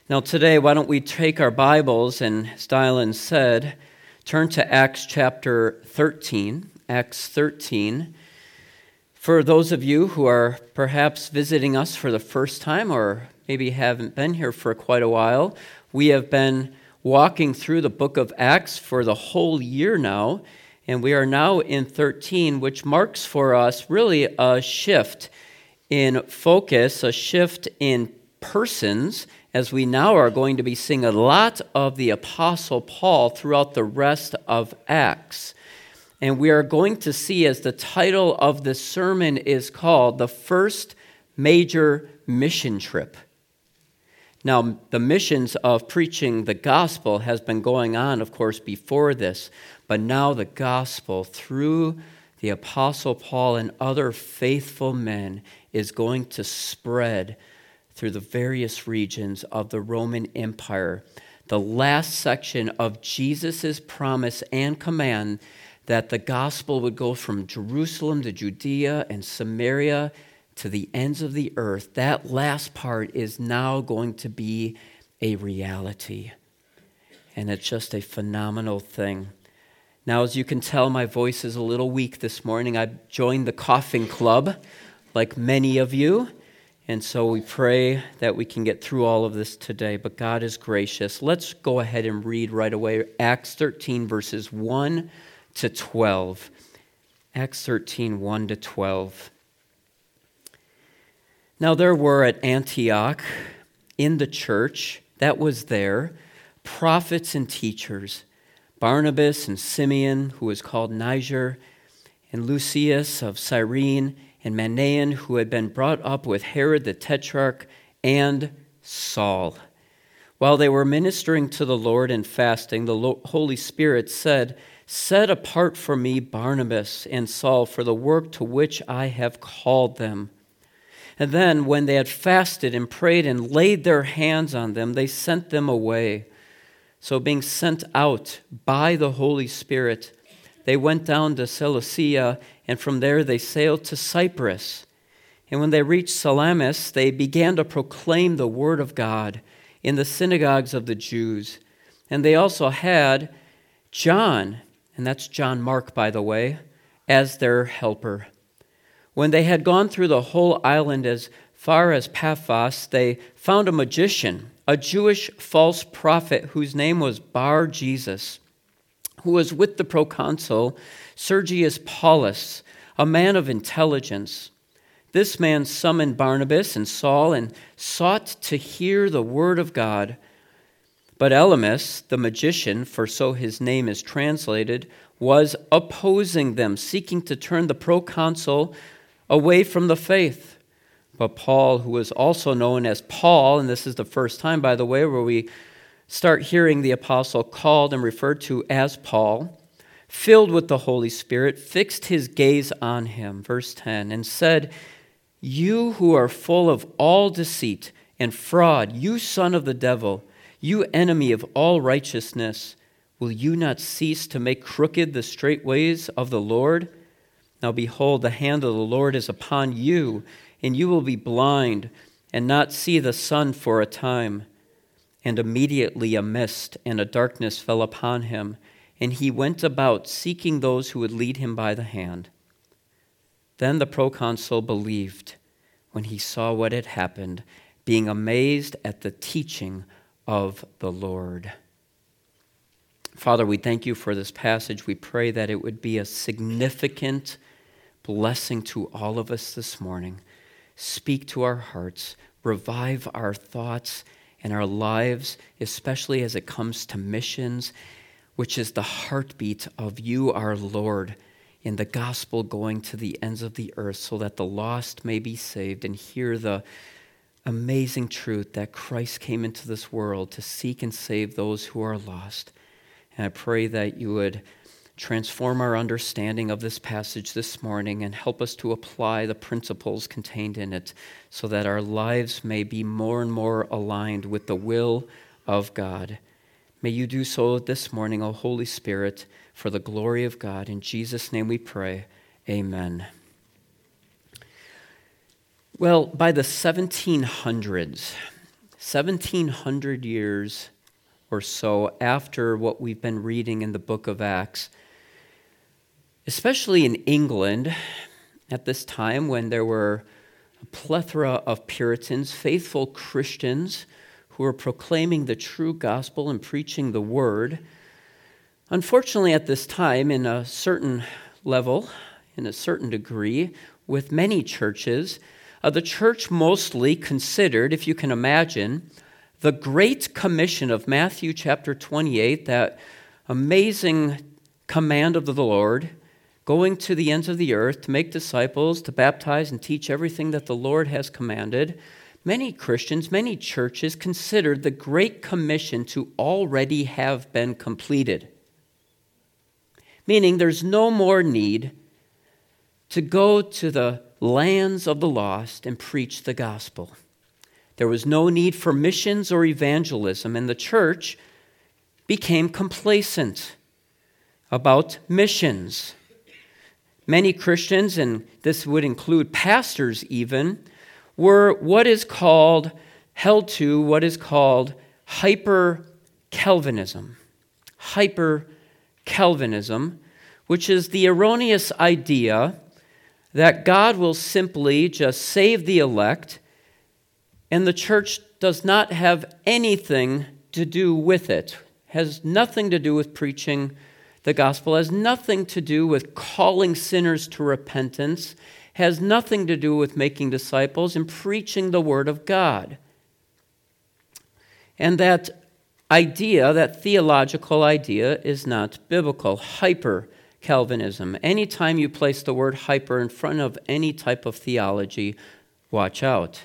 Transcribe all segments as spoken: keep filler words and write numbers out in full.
Now today, why don't we take our Bibles and, as Dylan said, turn to Acts chapter thirteen. Acts thirteen. For those of you who are perhaps visiting us for the first time or maybe haven't been here for quite a while, we have been walking through the book of Acts for the whole year now, and we are now in thirteen, which marks for us really a shift in focus, a shift in persons, as we now are going to be seeing a lot of the Apostle Paul throughout the rest of Acts. And we are going to see, as the title of the sermon is called, the first major mission trip. Now, the missions of preaching the gospel has been going on, of course, before this, but now the gospel through the Apostle Paul and other faithful men is going to spread through the various regions of the Roman Empire. The last section of Jesus' promise and command that the gospel would go from Jerusalem to Judea and Samaria to the ends of the earth, that last part is now going to be a reality. And it's just a phenomenal thing. Now, as you can tell, my voice is a little weak this morning. I joined the coughing club, like many of you. And so we pray that we can get through all of this today, but God is gracious. Let's go ahead and read right away Acts thirteen, verses one to twelve. Acts thirteen, one to twelve. Now there were at Antioch, in the church that was there, prophets and teachers, Barnabas and Simeon, who was called Niger, and Lucius of Cyrene, and Manaen, who had been brought up with Herod the Tetrarch, and Saul. While they were ministering to the Lord and fasting, the Holy Spirit said, "Set apart for me Barnabas and Saul for the work to which I have called them." And then, when they had fasted and prayed and laid their hands on them, they sent them away. So being sent out by the Holy Spirit, they went down to Seleucia, and from there they sailed to Cyprus. And when they reached Salamis, they began to proclaim the word of God in the synagogues of the Jews. And they also had John, and that's John Mark, by the way, as their helper. When they had gone through the whole island as far as Paphos, they found a magician, a Jewish false prophet whose name was Bar-Jesus, who was with the proconsul Sergius Paulus, a man of intelligence. This man summoned Barnabas and Saul and sought to hear the word of God. But Elymas, the magician, for so his name is translated, was opposing them, seeking to turn the proconsul away from the faith. But Paul, who was also known as Paul, and this is the first time, by the way, where we start hearing the apostle called and referred to as Paul, filled with the Holy Spirit, fixed his gaze on him, verse ten, and said, "You who are full of all deceit and fraud, you son of the devil, you enemy of all righteousness, will you not cease to make crooked the straight ways of the Lord? Now behold, the hand of the Lord is upon you, and you will be blind and not see the sun for a time." And immediately a mist and a darkness fell upon him, and he went about seeking those who would lead him by the hand. Then the proconsul believed when he saw what had happened, being amazed at the teaching of the Lord. Father, we thank you for this passage. We pray that it would be a significant blessing to all of us this morning. Speak to our hearts, revive our thoughts and our lives, especially as it comes to missions, which is the heartbeat of you, our Lord, in the gospel going to the ends of the earth so that the lost may be saved and hear the amazing truth that Christ came into this world to seek and save those who are lost. And I pray that you would transform our understanding of this passage this morning and help us to apply the principles contained in it so that our lives may be more and more aligned with the will of God. May you do so this morning, O Holy Spirit, for the glory of God. In Jesus' name we pray. Amen. Well, by the seventeen hundreds, seventeen hundred years or so after what we've been reading in the book of Acts, especially in England at this time when there were a plethora of Puritans, faithful Christians who were proclaiming the true gospel and preaching the word. Unfortunately, at this time, in a certain level, in a certain degree, with many churches, uh, the church mostly considered, if you can imagine, the Great Commission of Matthew chapter twenty-eight, that amazing command of the Lord, going to the ends of the earth to make disciples, to baptize and teach everything that the Lord has commanded. Many Christians, many churches considered the Great Commission to already have been completed. Meaning there's no more need to go to the lands of the lost and preach the gospel. There was no need for missions or evangelism, and the church became complacent about missions. Many Christians, and this would include pastors even, were what is called, held to what is called hyper-Calvinism. Hyper-Calvinism, which is the erroneous idea that God will simply just save the elect, and the church does not have anything to do with it, has nothing to do with preaching the gospel, has nothing to do with calling sinners to repentance, has nothing to do with making disciples and preaching the word of God. And that idea, that theological idea, is not biblical. Hyper-Calvinism. Anytime you place the word hyper in front of any type of theology, watch out.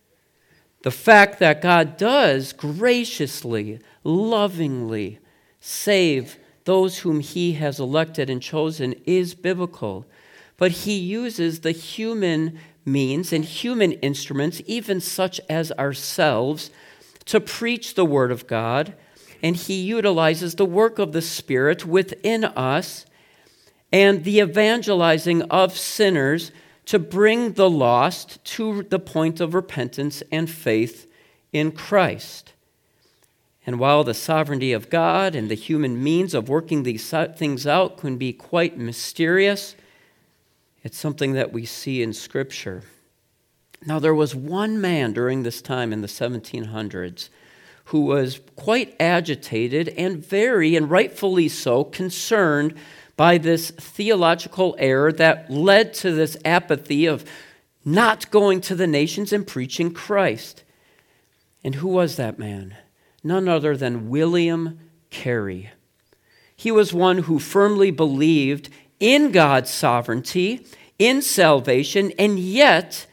The fact that God does graciously, lovingly save those whom he has elected and chosen is biblical. But he uses the human means and human instruments, even such as ourselves, to preach the word of God. And he utilizes the work of the Spirit within us and the evangelizing of sinners to bring the lost to the point of repentance and faith in Christ. And while the sovereignty of God and the human means of working these things out can be quite mysterious, it's something that we see in Scripture. Now, there was one man during this time in the seventeen hundreds who was quite agitated and very, and rightfully so, concerned by this theological error that led to this apathy of not going to the nations and preaching Christ. And who was that man? None other than William Carey. He was one who firmly believed in God's sovereignty, in salvation, and yet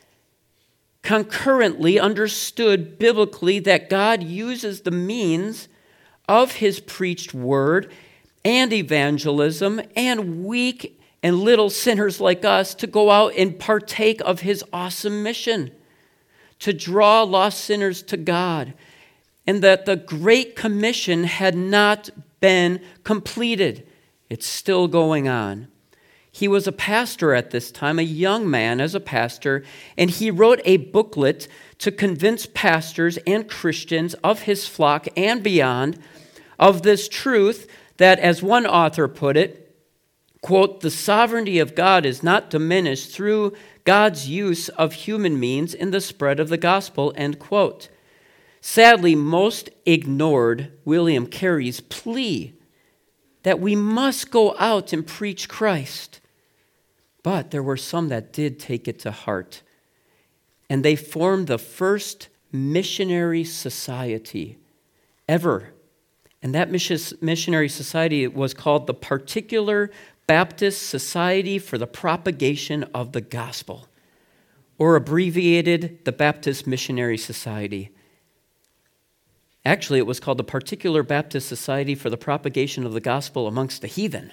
concurrently understood biblically that God uses the means of his preached word and evangelism and weak and little sinners like us to go out and partake of his awesome mission, to draw lost sinners to God, and that the Great Commission had not been completed. It's still going on. He was a pastor at this time, a young man as a pastor, and he wrote a booklet to convince pastors and Christians of his flock and beyond of this truth that, as one author put it, quote, the sovereignty of God is not diminished through God's use of human means in the spread of the gospel, end quote. Sadly, most ignored William Carey's plea that we must go out and preach Christ. But there were some that did take it to heart, and they formed the first missionary society ever. And that missionary society was called the Particular Baptist Society for the Propagation of the Gospel, or abbreviated, the Baptist Missionary Society. Actually, it was called the Particular Baptist Society for the Propagation of the Gospel amongst the Heathen.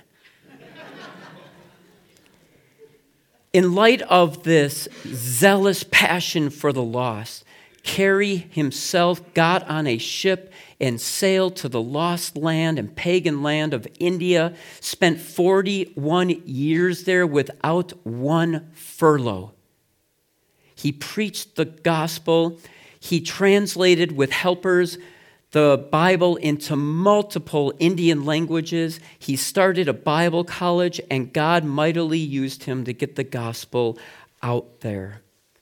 In light of this zealous passion for the lost, Carey himself got on a ship and sailed to the lost land and pagan land of India, spent forty-one years there without one furlough. He preached the gospel. He translated with helpers the Bible into multiple Indian languages. He started a Bible college, and God mightily used him to get the gospel out there.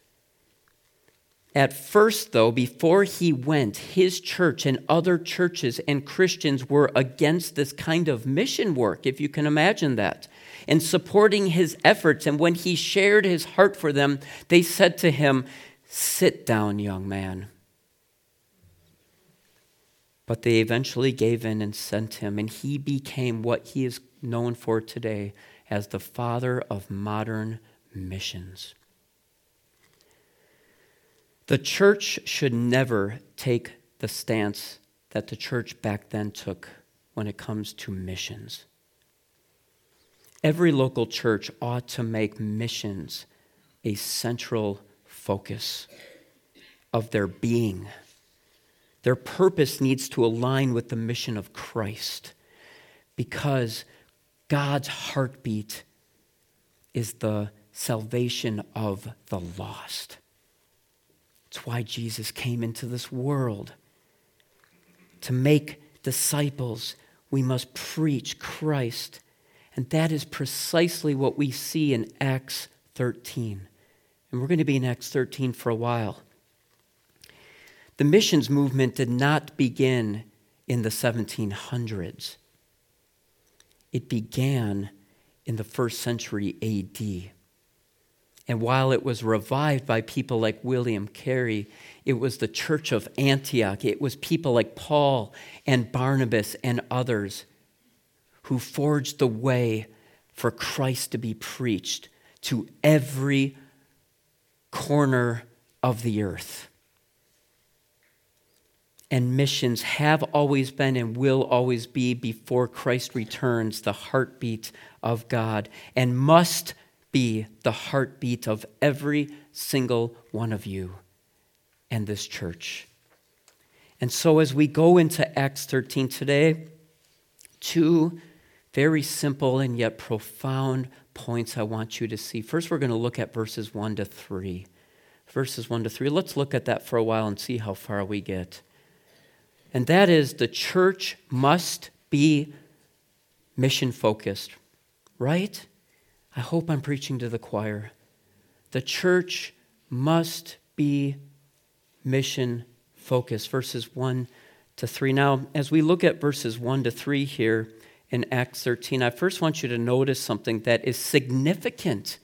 At first, though, before he went, his church and other churches and Christians were against this kind of mission work, if you can imagine that, and supporting his efforts. And when he shared his heart for them, they said to him, "Sit down, young man." But they eventually gave in and sent him, and he became what he is known for today as the father of modern missions. The church should never take the stance that the church back then took when it comes to missions. Every local church ought to make missions a central focus of their being. Their purpose needs to align with the mission of Christ, because God's heartbeat is the salvation of the lost. It's why Jesus came into this world. To make disciples, we must preach Christ. And that is precisely what we see in Acts thirteen. And we're going to be in Acts thirteen for a while. The missions movement did not begin in the seventeen hundreds. It began in the first century A D. And while it was revived by people like William Carey, it was the church of Antioch. It was people like Paul and Barnabas and others who forged the way for Christ to be preached to every corner of the earth. And missions have always been and will always be, before Christ returns, the heartbeat of God, and must be the heartbeat of every single one of you and this church. And so as we go into Acts thirteen today, two very simple and yet profound points I want you to see. First, we're going to look at verses one to three. Verses one to three. Let's look at that for a while and see how far we get. And that is, the church must be mission-focused, right? I hope I'm preaching to the choir. The church must be mission-focused. Verses one to three. Now, as we look at verses one to three here in Acts thirteen, I first want you to notice something that is significant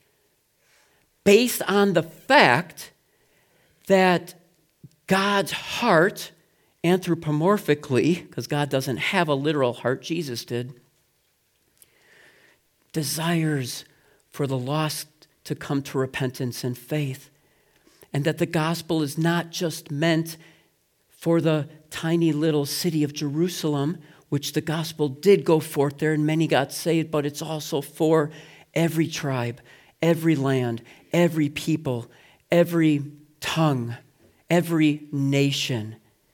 based on the fact that God's heart, anthropomorphically, because God doesn't have a literal heart, Jesus did, desires for the lost to come to repentance and faith. And that the gospel is not just meant for the tiny little city of Jerusalem, which the gospel did go forth there and many got saved, but it's also for every tribe, every land, every people, every tongue, every nation.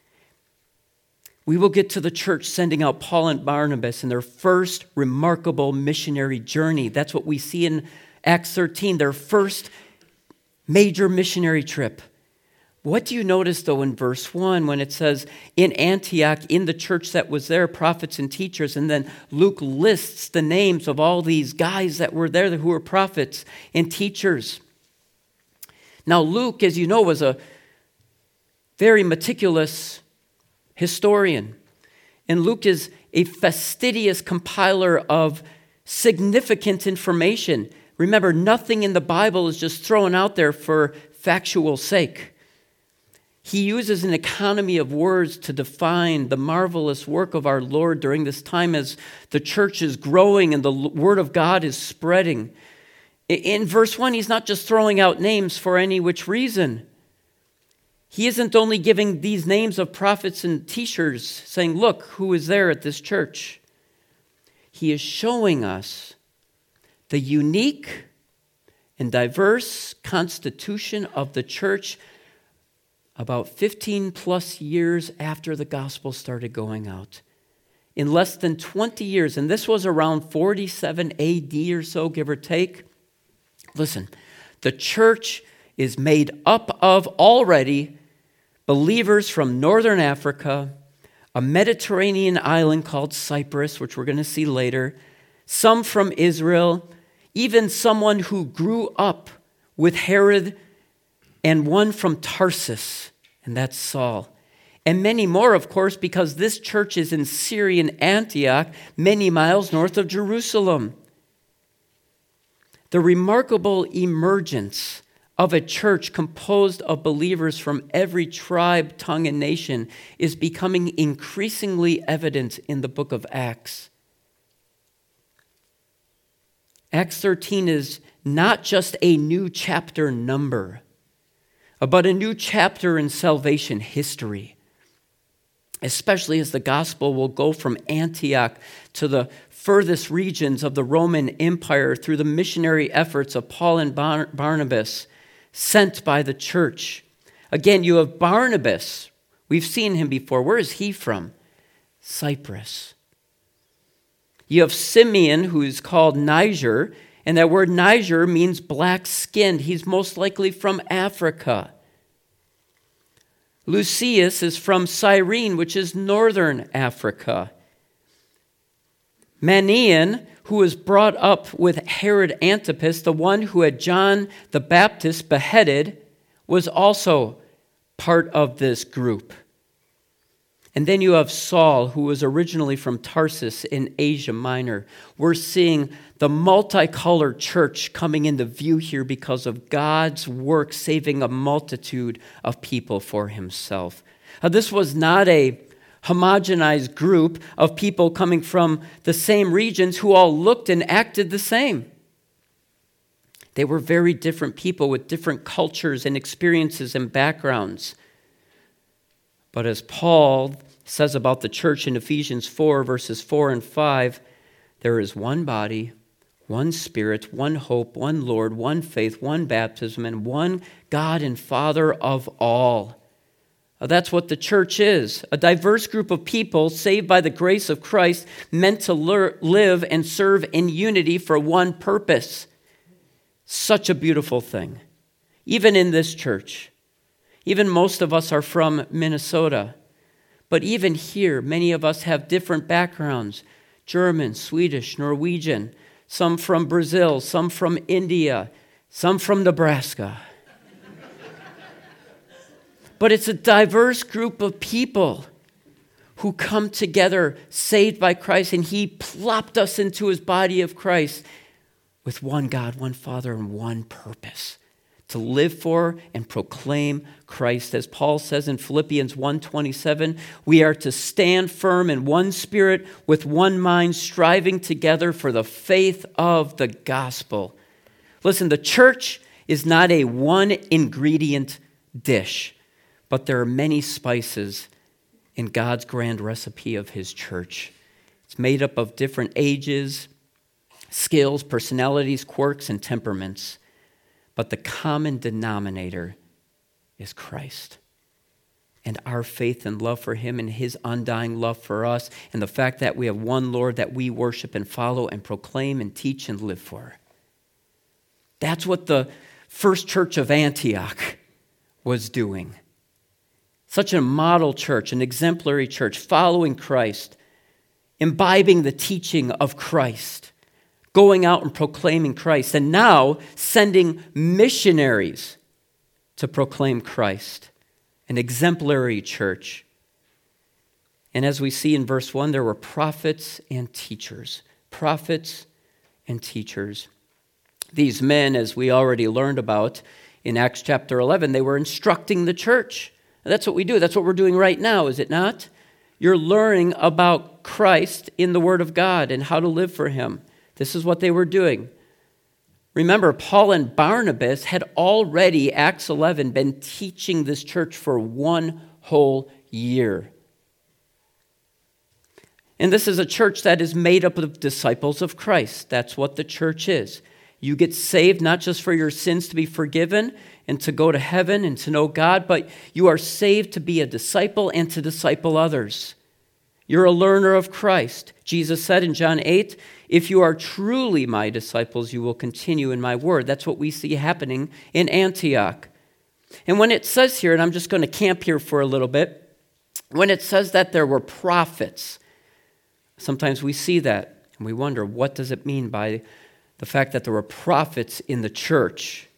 We will get to the church sending out Paul and Barnabas in their first remarkable missionary journey. That's what we see in Acts thirteen, their first major missionary trip. What do you notice, though, in verse one when it says, in Antioch, in the church that was there, prophets and teachers, and then Luke lists the names of all these guys that were there who were prophets and teachers. Now, Luke, as you know, was a very meticulous historian. And Luke is a fastidious compiler of significant information. Remember, nothing in the Bible is just thrown out there for factual sake. He uses an economy of words to define the marvelous work of our Lord during this time as the church is growing and the word of God is spreading. In verse one, he's not just throwing out names for any which reason. He isn't only giving these names of prophets and teachers, saying, look, who is there at this church. He is showing us the unique and diverse constitution of the church about fifteen plus years after the gospel started going out. In less than twenty years, and this was around forty-seven A D or so, give or take. Listen, the church is made up of already believers from northern Africa, a Mediterranean island called Cyprus, which we're going to see later, some from Israel, even someone who grew up with Herod, and one from Tarsus, and that's Saul. And many more, of course, because this church is in Syrian Antioch, many miles north of Jerusalem. The remarkable emergence of a church composed of believers from every tribe, tongue, and nation is becoming increasingly evident in the book of Acts. Acts thirteen is not just a new chapter number, but a new chapter in salvation history, especially as the gospel will go from Antioch to the furthest regions of the Roman Empire through the missionary efforts of Paul and Bar- Barnabas, sent by the church. Again, you have Barnabas. We've seen him before. Where is he from? Cyprus. You have Simeon, who is called Niger, and that word Niger means black-skinned. He's most likely from Africa. Lucius is from Cyrene, which is northern Africa. Manaen, who was brought up with Herod Antipas, the one who had John the Baptist beheaded, was also part of this group. And then you have Saul, who was originally from Tarsus in Asia Minor. We're seeing the multicolored church coming into view here because of God's work saving a multitude of people for himself. Now, this was not a homogenized group of people coming from the same regions who all looked and acted the same. They were very different people with different cultures and experiences and backgrounds. But as Paul says about the church in Ephesians four, verses four and five, there is one body, one Spirit, one hope, one Lord, one faith, one baptism, and one God and Father of all. That's what the church is, a diverse group of people saved by the grace of Christ, meant to live and serve in unity for one purpose. Such a beautiful thing. Even in this church, even most of us are from Minnesota, but even here, many of us have different backgrounds: German, Swedish, Norwegian, some from Brazil, some from India, some from Nebraska. But it's a diverse group of people who come together, saved by Christ, and he plopped us into his body of Christ with one God, one Father, and one purpose: to live for and proclaim Christ. As Paul says in Philippians one twenty-seven, we are to stand firm in one spirit, with one mind, striving together for the faith of the gospel. Listen, the church is not a one-ingredient dish, but there are many spices in God's grand recipe of his church. It's made up of different ages, skills, personalities, quirks, and temperaments. But the common denominator is Christ, and our faith and love for him, and his undying love for us, and the fact that we have one Lord that we worship and follow and proclaim and teach and live for. That's what the first church of Antioch was doing. Such a model church, an exemplary church, following Christ, imbibing the teaching of Christ, going out and proclaiming Christ, and now sending missionaries to proclaim Christ, an exemplary church. And as we see in verse one, there were prophets and teachers. Prophets and teachers. These men, as we already learned about in Acts chapter eleven, they were instructing the church. And that's what we do. That's what we're doing right now, is it not? You're learning about Christ in the Word of God and how to live for him. This is what they were doing. Remember, Paul and Barnabas had already, Acts eleven, been teaching this church for one whole year. And this is a church that is made up of disciples of Christ. That's what the church is. You get saved not just for your sins to be forgiven and to go to heaven and to know God, but you are saved to be a disciple and to disciple others. You're a learner of Christ. Jesus said in John eight, if you are truly my disciples, you will continue in my word. That's what we see happening in Antioch. And when it says here, and I'm just going to camp here for a little bit, when it says that there were prophets, sometimes we see that and we wonder, what does it mean by the fact that there were prophets in the church?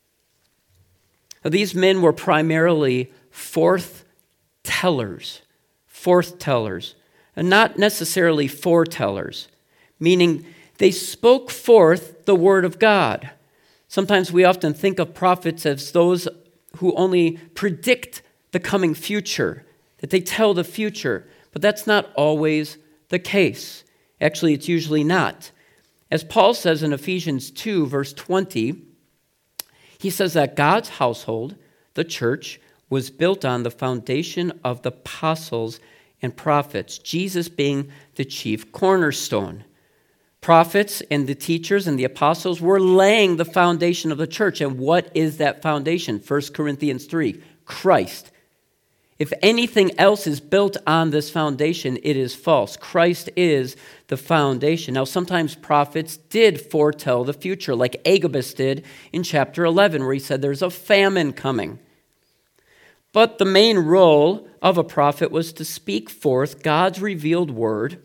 Now, these men were primarily forth tellers, forth tellers, and not necessarily foretellers, meaning they spoke forth the word of God. Sometimes we often think of prophets as those who only predict the coming future, that they tell the future, but that's not always the case. Actually, it's usually not. As Paul says in Ephesians two, verse twenty, he says that God's household, the church, was built on the foundation of the apostles and prophets, Jesus being the chief cornerstone. Prophets and the teachers and the apostles were laying the foundation of the church. And what is that foundation? First Corinthians three, Christ. If anything else is built on this foundation, it is false. Christ is the foundation. Now, sometimes prophets did foretell the future, like Agabus did in chapter eleven, where he said there's a famine coming. But the main role of a prophet was to speak forth God's revealed word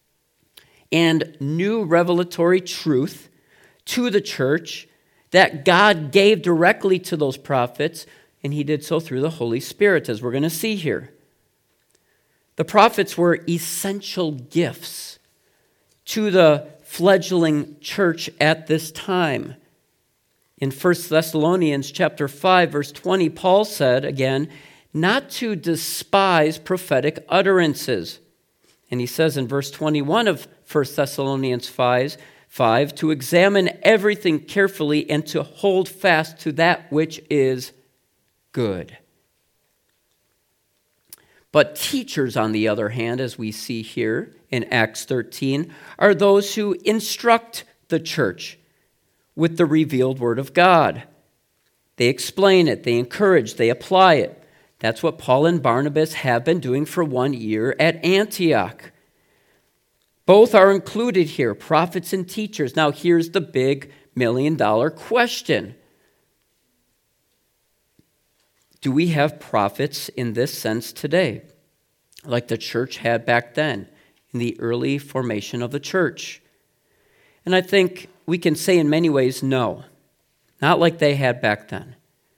and new revelatory truth to the church that God gave directly to those prophets, and he did so through the Holy Spirit, as we're going to see here. The prophets were essential gifts to the fledgling church at this time. In First Thessalonians chapter five, verse twenty, Paul said, again, not to despise prophetic utterances. And he says in verse twenty-one of First Thessalonians five, five, to examine everything carefully and to hold fast to that which is good. But teachers, on the other hand, as we see here in Acts thirteen, are those who instruct the church with the revealed word of God. They explain it, they encourage, they apply it. That's what Paul and Barnabas have been doing for one year at Antioch. Both are included here, prophets and teachers. Now, here's the big million dollar question. Do we have prophets in this sense today, like the church had back then, in the early formation of the church? And I think we can say in many ways, no. Not like they had back then.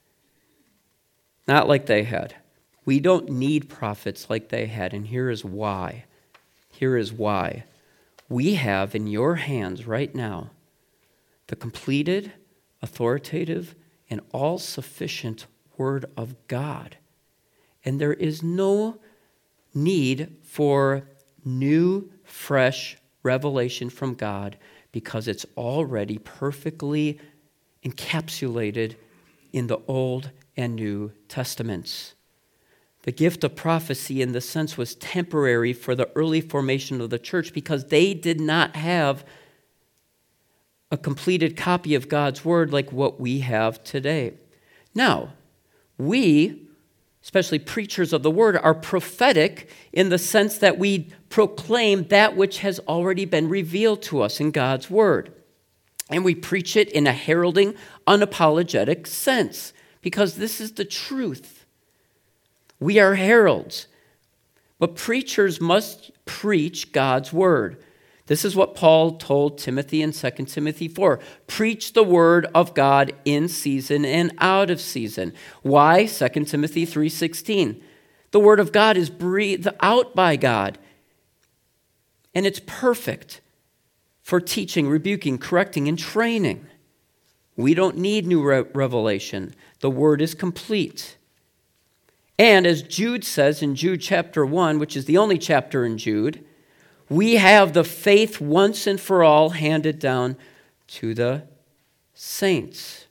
Not like they had. We don't need prophets like they had, and here is why. Here is why. We have in your hands right now the completed, authoritative, and all-sufficient Word of God. And there is no need for new, fresh revelation from God because it's already perfectly encapsulated in the Old and New Testaments. The gift of prophecy in this sense was temporary for the early formation of the church because they did not have a completed copy of God's Word like what we have today. Now, we, especially preachers of the Word, are prophetic in the sense that we proclaim that which has already been revealed to us in God's Word. And we preach it in a heralding, unapologetic sense because this is the truth. We are heralds, but preachers must preach God's word. This is what Paul told Timothy in Second Timothy four. Preach the word of God in season and out of season. Why? Second Timothy three sixteen. The word of God is breathed out by God, and it's perfect for teaching, rebuking, correcting, and training. We don't need new re- revelation. The word is complete. And as Jude says in Jude chapter one, which is the only chapter in Jude, we have the faith once and for all handed down to the saints.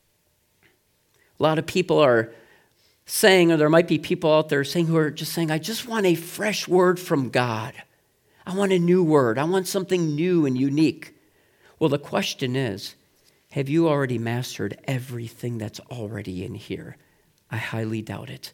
A lot of people are saying, or there might be people out there saying who are just saying, I just want a fresh word from God. I want a new word. I want something new and unique. Well, the question is, have you already mastered everything that's already in here? I highly doubt it.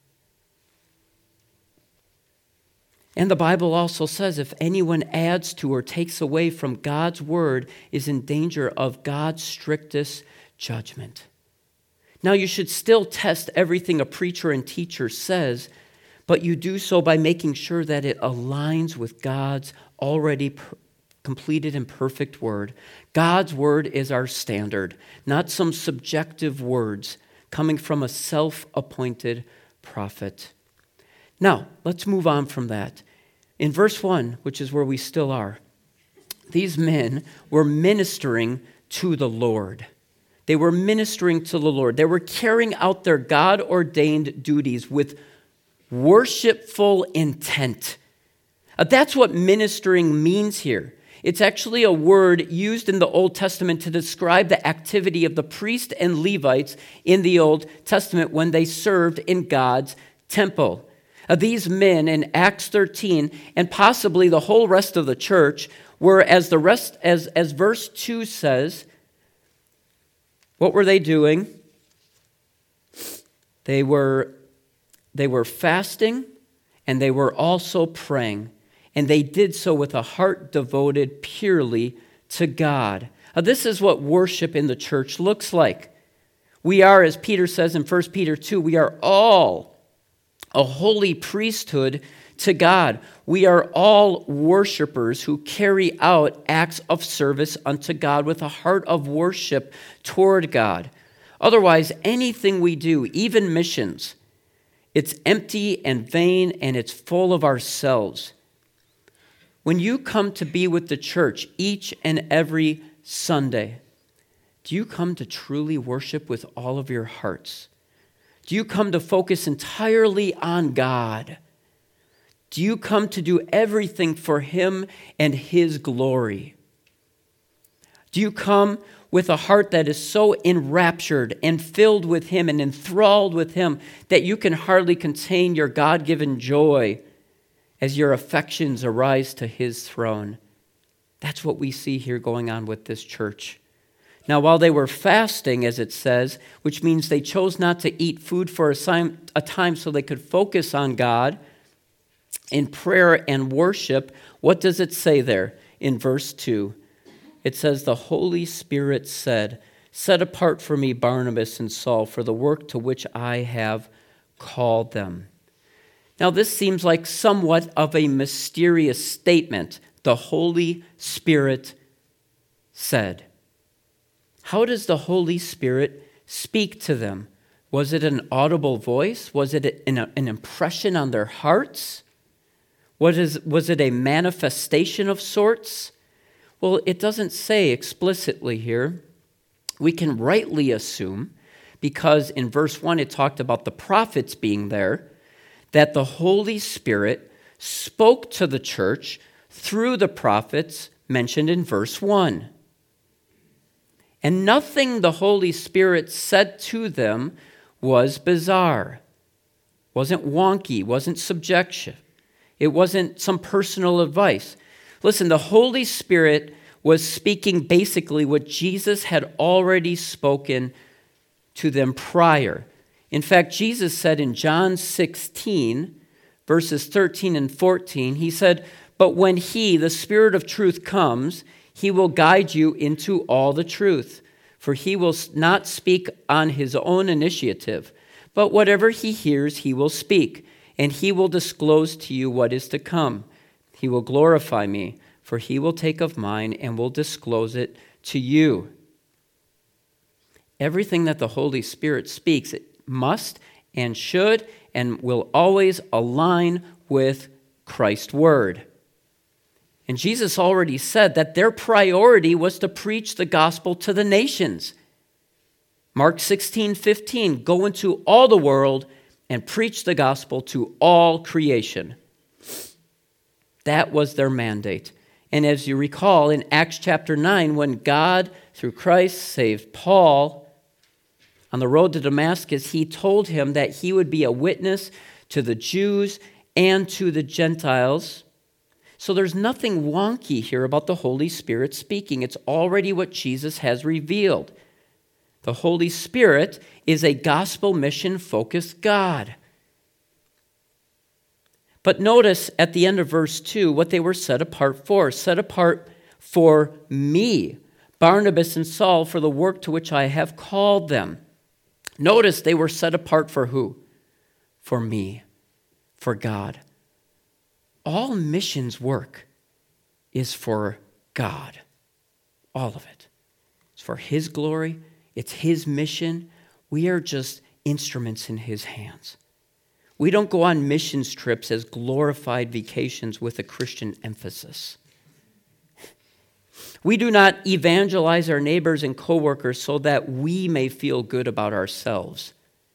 And the Bible also says if anyone adds to or takes away from God's word is in danger of God's strictest judgment. Now, you should still test everything a preacher and teacher says, but you do so by making sure that it aligns with God's already per- completed and perfect word. God's word is our standard, not some subjective words coming from a self-appointed prophet. Now, let's move on from that. In verse one, which is where we still are, these men were ministering to the Lord. They were ministering to the Lord. They were carrying out their God-ordained duties with worshipful intent. Uh, that's what ministering means here. It's actually a word used in the Old Testament to describe the activity of the priests and Levites in the Old Testament when they served in God's temple. Uh, these men in Acts thirteen, and possibly the whole rest of the church, were, as the rest, as, as verse two says, what were they doing? They were, they were fasting, and they were also praying. And they did so with a heart devoted purely to God. Now, this is what worship in the church looks like. We are, as Peter says in First Peter two, we are all a holy priesthood to God. We are all worshipers who carry out acts of service unto God with a heart of worship toward God. Otherwise, anything we do, even missions, it's empty and vain, and it's full of ourselves. When you come to be with the church each and every Sunday, do you come to truly worship with all of your hearts? Do you come to focus entirely on God? Do you come to do everything for Him and His glory? Do you come with a heart that is so enraptured and filled with Him and enthralled with Him that you can hardly contain your God-given joy as your affections arise to His throne? That's what we see here going on with this church. Now, while they were fasting, as it says, which means they chose not to eat food for a time so they could focus on God in prayer and worship, what does it say there in verse two? It says, the Holy Spirit said, set apart for me Barnabas and Saul for the work to which I have called them. Now, this seems like somewhat of a mysterious statement. The Holy Spirit said. How does the Holy Spirit speak to them? Was it an audible voice? Was it an, an impression on their hearts? Was it, was it a manifestation of sorts? Well, it doesn't say explicitly here. We can rightly assume, because in verse one it talked about the prophets being there, that the Holy Spirit spoke to the church through the prophets mentioned in verse one. And nothing the Holy Spirit said to them was bizarre, wasn't wonky, wasn't subjective. It wasn't some personal advice. Listen, the Holy Spirit was speaking basically what Jesus had already spoken to them prior. In fact, Jesus said in John sixteen, verses thirteen and fourteen, he said, but when He, the Spirit of truth, comes, He will guide you into all the truth. For He will not speak on His own initiative, but whatever He hears, He will speak, and He will disclose to you what is to come. He will glorify me, for He will take of mine and will disclose it to you. Everything that the Holy Spirit speaks, it must and should and will always align with Christ's word. And Jesus already said that their priority was to preach the gospel to the nations. Mark sixteen fifteen, go into all the world and preach the gospel to all creation. That was their mandate. And as you recall, in Acts chapter nine, when God, through Christ, saved Paul on the road to Damascus, He told him that he would be a witness to the Jews and to the Gentiles. So there's nothing wonky here about the Holy Spirit speaking. It's already what Jesus has revealed. The Holy Spirit is a gospel mission-focused God. But notice at the end of verse two what they were set apart for. Set apart for me, Barnabas and Saul, for the work to which I have called them. Notice they were set apart for who? For me, for God. All missions work is for God. All of it. It's for His glory. It's His mission. We are just instruments in His hands. We don't go on missions trips as glorified vacations with a Christian emphasis. We do not evangelize our neighbors and coworkers so that we may feel good about ourselves.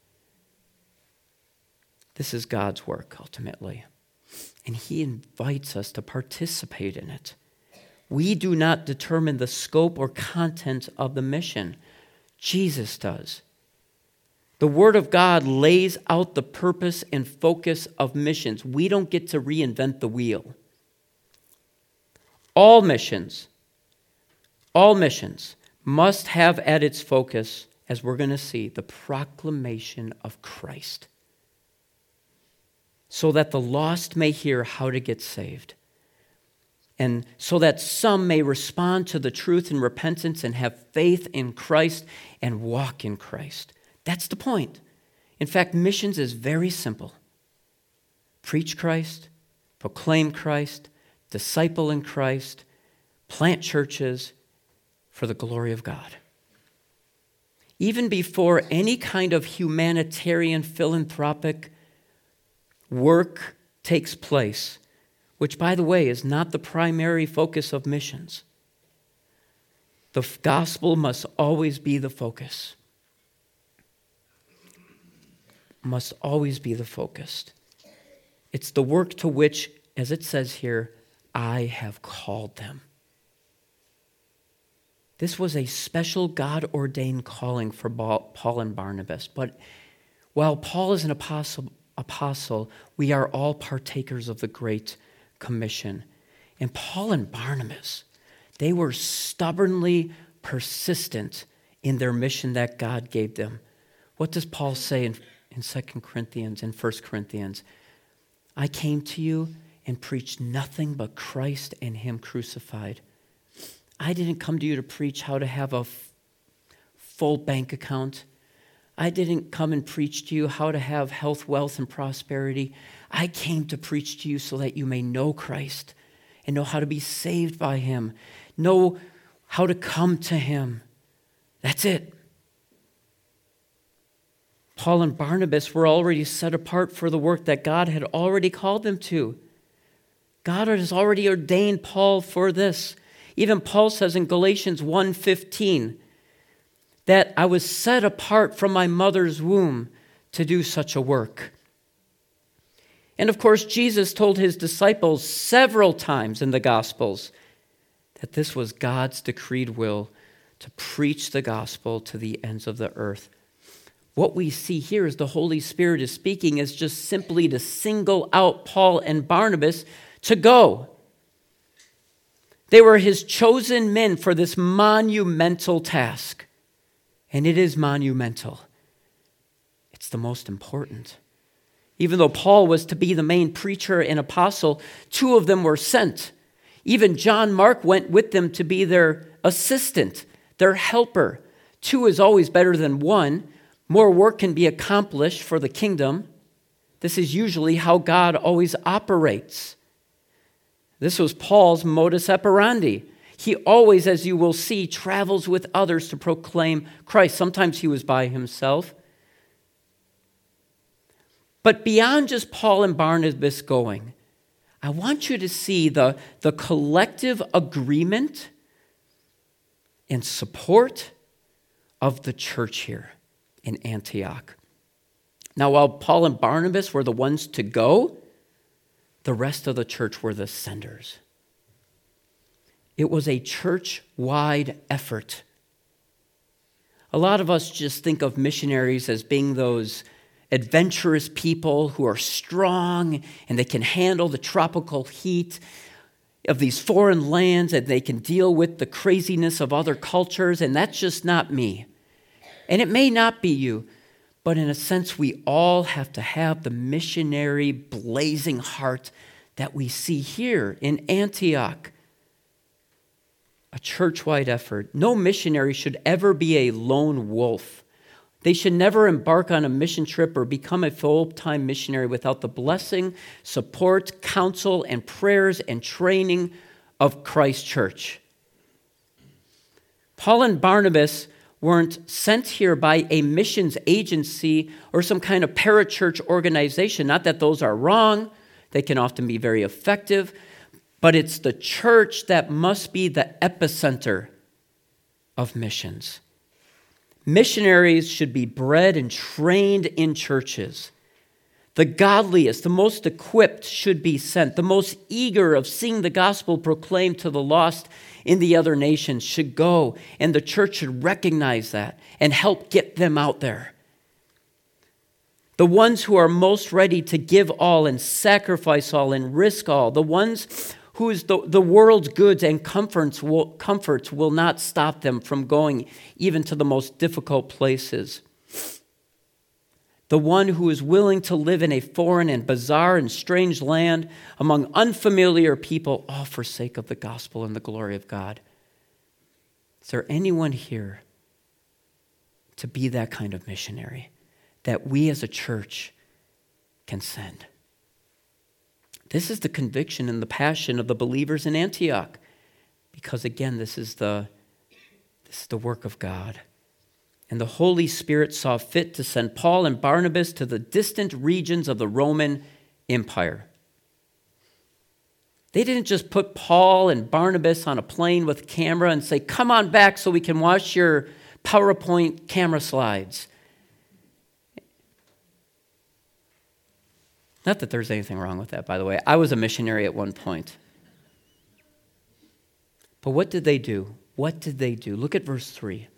This is God's work, ultimately. And He invites us to participate in it. We do not determine the scope or content of the mission. Jesus does. The Word of God lays out the purpose and focus of missions. We don't get to reinvent the wheel. All missions, all missions must have at its focus, as we're going to see, the proclamation of Christ, so that the lost may hear how to get saved, and so that some may respond to the truth in repentance and have faith in Christ and walk in Christ. That's the point. In fact, missions is very simple. Preach Christ, proclaim Christ, disciple in Christ, plant churches for the glory of God. Even before any kind of humanitarian, philanthropic work takes place, which, by the way, is not the primary focus of missions, the gospel must always be the focus. Must always be the focus. It's the work to which, as it says here, I have called them. This was a special God-ordained calling for Paul and Barnabas. But while Paul is an apostle, apostle, we are all partakers of the Great Commission. And Paul and Barnabas, they were stubbornly persistent in their mission that God gave them. What does Paul say in, in Second Corinthians and First Corinthians? I came to you and preached nothing but Christ and Him crucified. I didn't come to you to preach how to have a f- full bank account. I didn't come and preach to you how to have health, wealth, and prosperity. I came to preach to you so that you may know Christ and know how to be saved by Him, know how to come to Him. That's it. Paul and Barnabas were already set apart for the work that God had already called them to. God has already ordained Paul for this. Even Paul says in Galatians one fifteen that I was set apart from my mother's womb to do such a work. And of course, Jesus told His disciples several times in the Gospels that this was God's decreed will to preach the gospel to the ends of the earth. What we see here as the Holy Spirit is speaking is just simply to single out Paul and Barnabas to go. They were His chosen men for this monumental task. And it is monumental. It's the most important. Even though Paul was to be the main preacher and apostle, two of them were sent. Even John Mark went with them to be their assistant, their helper. Two is always better than one. More work can be accomplished for the kingdom. This is usually how God always operates. This was Paul's modus operandi. He always, as you will see, travels with others to proclaim Christ. Sometimes he was by himself. But beyond just Paul and Barnabas going, I want you to see the, the collective agreement and support of the church here in Antioch. Now, while Paul and Barnabas were the ones to go, the rest of the church were the senders. It was a church-wide effort. A lot of us just think of missionaries as being those adventurous people who are strong and they can handle the tropical heat of these foreign lands and they can deal with the craziness of other cultures, and that's just not me. And it may not be you, but in a sense, we all have to have the missionary blazing heart that we see here in Antioch. A church-wide effort. No missionary should ever be a lone wolf. They should never embark on a mission trip or become a full-time missionary without the blessing, support, counsel, and prayers and training of Christ Church. Paul and Barnabas weren't sent here by a missions agency or some kind of parachurch organization. Not that those are wrong. They can often be very effective. But it's the church that must be the epicenter of missions. Missionaries should be bred and trained in churches. The godliest, the most equipped should be sent. The most eager of seeing the gospel proclaimed to the lost in the other nations should go, and the church should recognize that and help get them out there. The ones who are most ready to give all and sacrifice all and risk all, the ones whose the, the world's goods and comforts will, comforts will not stop them from going even to the most difficult places. The one who is willing to live in a foreign and bizarre and strange land among unfamiliar people, all for sake of the gospel and the glory of God. Is there anyone here to be that kind of missionary that we as a church can send? This is the conviction and the passion of the believers in Antioch, because again, this is the, this is the work of God. And the Holy Spirit saw fit to send Paul and Barnabas to the distant regions of the Roman Empire. They didn't just put Paul and Barnabas on a plane with a camera and say, come on back so we can watch your PowerPoint camera slides. Not that there's anything wrong with that, by the way. I was a missionary at one point. But what did they do? What did they do? Look at verse three.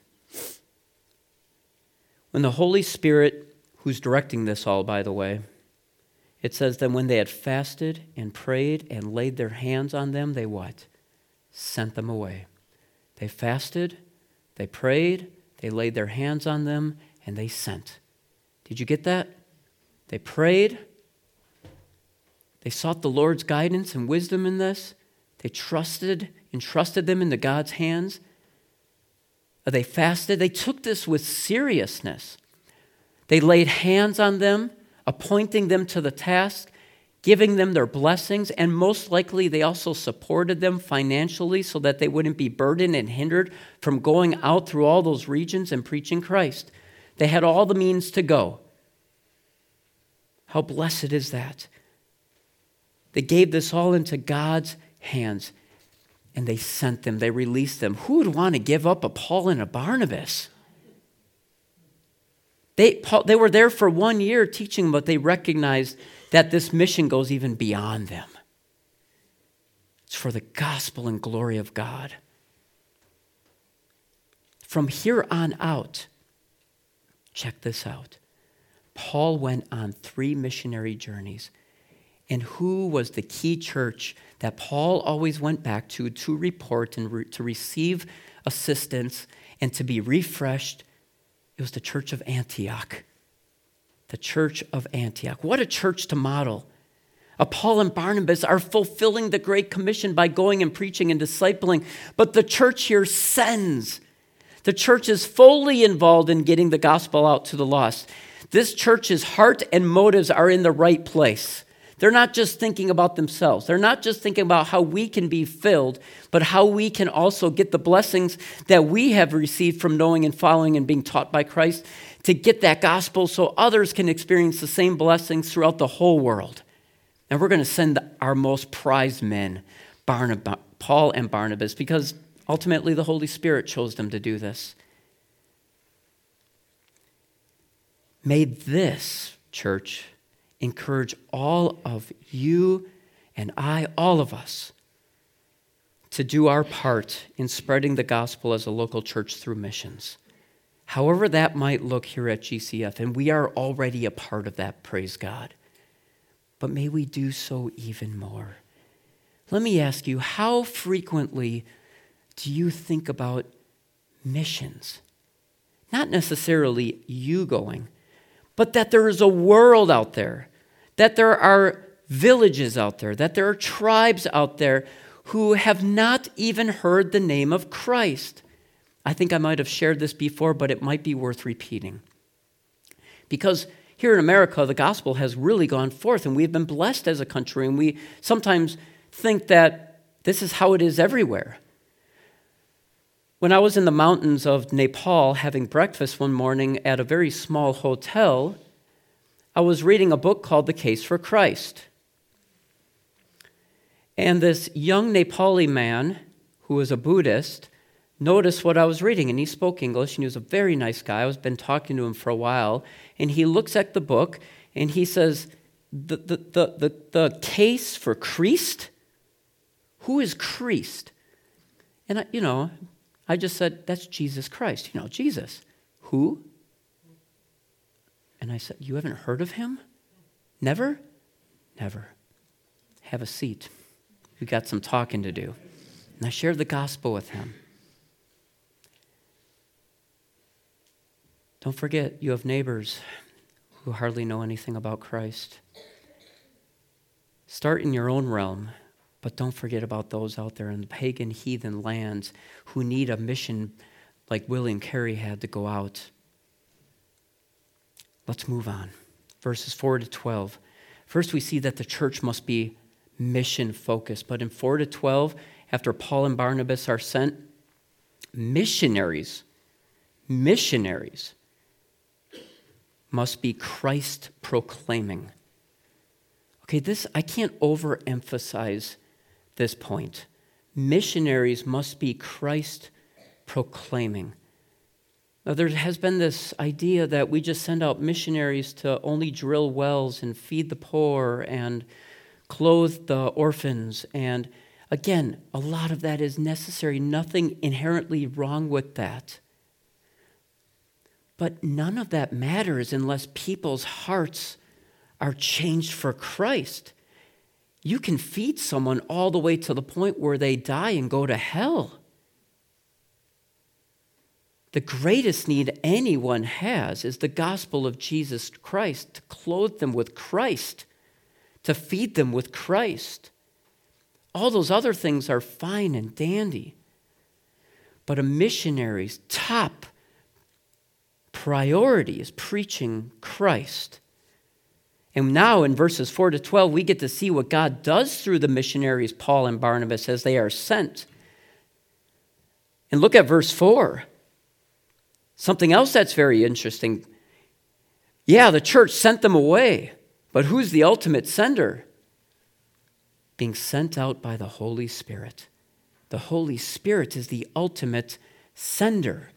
When the Holy Spirit, who's directing this all, by the way, it says that when they had fasted and prayed and laid their hands on them, they what? Sent them away. They fasted, they prayed, they laid their hands on them, and they sent. Did you get that? They prayed. They sought the Lord's guidance and wisdom in this. They trusted, entrusted them into God's hands. They fasted. They took this with seriousness. They laid hands on them, appointing them to the task, giving them their blessings, and most likely they also supported them financially so that they wouldn't be burdened and hindered from going out through all those regions and preaching Christ. They had all the means to go. How blessed is that? They gave this all into God's hands, and they sent them. They released them. Who would want to give up a Paul and a Barnabas? They, Paul, they were there for one year teaching, but they recognized that this mission goes even beyond them. It's for the gospel and glory of God. From here on out, check this out. Paul went on three missionary journeys. And who was the key church that Paul always went back to to report and re- to receive assistance and to be refreshed? It was the church of Antioch. The church of Antioch. What a church to model. Uh, Paul and Barnabas are fulfilling the Great Commission by going and preaching and discipling, but the church here sends. The church is fully involved in getting the gospel out to the lost. This church's heart and motives are in the right place. They're not just thinking about themselves. They're not just thinking about how we can be filled, but how we can also get the blessings that we have received from knowing and following and being taught by Christ to get that gospel so others can experience the same blessings throughout the whole world. And we're going to send our most prized men, Barnabas, Paul and Barnabas, because ultimately the Holy Spirit chose them to do this. May this church encourage all of you and I, all of us, to do our part in spreading the gospel as a local church through missions. However that might look here at G C F, and we are already a part of that, praise God. But may we do so even more. Let me ask you, how frequently do you think about missions? Not necessarily you going, but that there is a world out there, that there are villages out there, that there are tribes out there who have not even heard the name of Christ. I think I might have shared this before, but it might be worth repeating. Because here in America, the gospel has really gone forth, and we've been blessed as a country, and we sometimes think that this is how it is everywhere. When I was in the mountains of Nepal having breakfast one morning at a very small hotel, I was reading a book called The Case for Christ. And this young Nepali man, who was a Buddhist, noticed what I was reading, and he spoke English, and he was a very nice guy. I've been talking to him for a while, and he looks at the book, and he says, the, the, the, the, the case for Christ? Who is Christ? And, I, you know, I just said, that's Jesus Christ. You know, Jesus. Who? And I said, you haven't heard of him? Never? Never. Have a seat. We got some talking to do. And I shared the gospel with him. Don't forget, you have neighbors who hardly know anything about Christ. Start in your own realm, but don't forget about those out there in the pagan, heathen lands who need a mission like William Carey had to go out. Let's move on. Verses four to twelve. First, we see that the church must be mission-focused. But in four to twelve, after Paul and Barnabas are sent, missionaries, missionaries must be Christ-proclaiming. Okay, this, I can't overemphasize this point. Missionaries must be Christ-proclaiming. Now, there has been this idea that we just send out missionaries to only drill wells and feed the poor and clothe the orphans. And again, a lot of that is necessary. Nothing inherently wrong with that. But none of that matters unless people's hearts are changed for Christ. You can feed someone all the way to the point where they die and go to hell. The greatest need anyone has is the gospel of Jesus Christ, to clothe them with Christ, to feed them with Christ. All those other things are fine and dandy. But a missionary's top priority is preaching Christ. And now in verses four to twelve, we get to see what God does through the missionaries, Paul and Barnabas, as they are sent. And look at verse four. Something else that's very interesting. Yeah, the church sent them away, but who's the ultimate sender? Being sent out by the Holy Spirit. The Holy Spirit is the ultimate sender.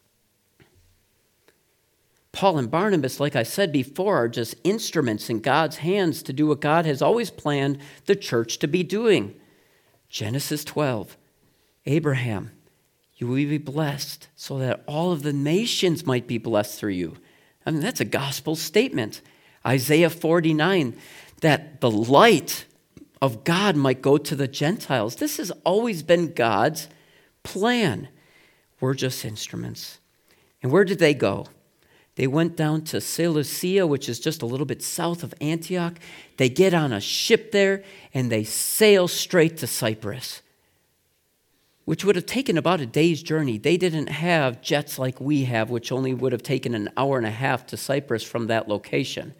Paul and Barnabas, like I said before, are just instruments in God's hands to do what God has always planned the church to be doing. Genesis twelve, Abraham, you will be blessed so that all of the nations might be blessed through you. I mean, that's a gospel statement. Isaiah forty-nine, that the light of God might go to the Gentiles. This has always been God's plan. We're just instruments. And where did they go? They went down to Seleucia, which is just a little bit south of Antioch. They get on a ship there, and they sail straight to Cyprus, which would have taken about a day's journey. They didn't have jets like we have, which only would have taken an hour and a half to Cyprus from that location.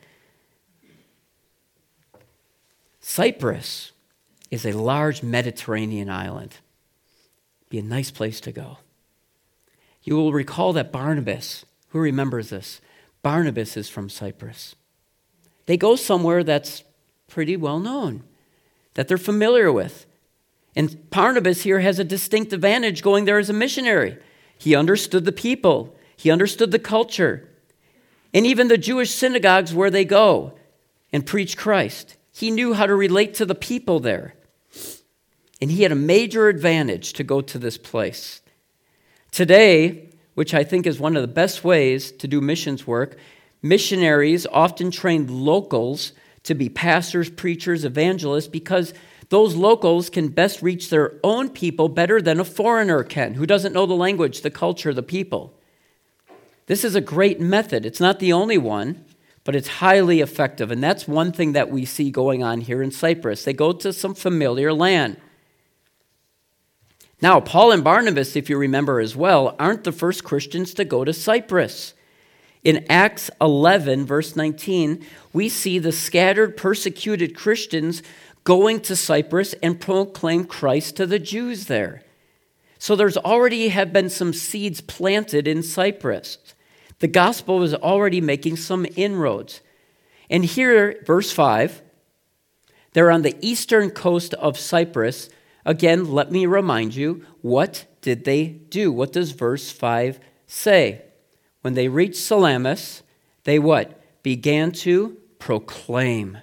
Cyprus is a large Mediterranean island. Be a nice place to go. You will recall that Barnabas, who remembers this? Barnabas is from Cyprus. They go somewhere that's pretty well known, that they're familiar with. And Barnabas here has a distinct advantage going there as a missionary. He understood the people. He understood the culture. And even the Jewish synagogues where they go and preach Christ. He knew how to relate to the people there. And he had a major advantage to go to this place. Today, which I think is one of the best ways to do missions work, missionaries often train locals to be pastors, preachers, evangelists, because those locals can best reach their own people better than a foreigner can, who doesn't know the language, the culture, the people. This is a great method. It's not the only one, but it's highly effective. And that's one thing that we see going on here in Cyprus. They go to some familiar land. Now, Paul and Barnabas, if you remember as well, aren't the first Christians to go to Cyprus. In Acts eleven, verse nineteen, we see the scattered, persecuted Christians going to Cyprus and proclaim Christ to the Jews there. So there's already have been some seeds planted in Cyprus. The gospel was already making some inroads. And here, verse five, they're on the eastern coast of Cyprus. Again, let me remind you, what did they do? What does verse five say? When they reached Salamis, they what? Began to proclaim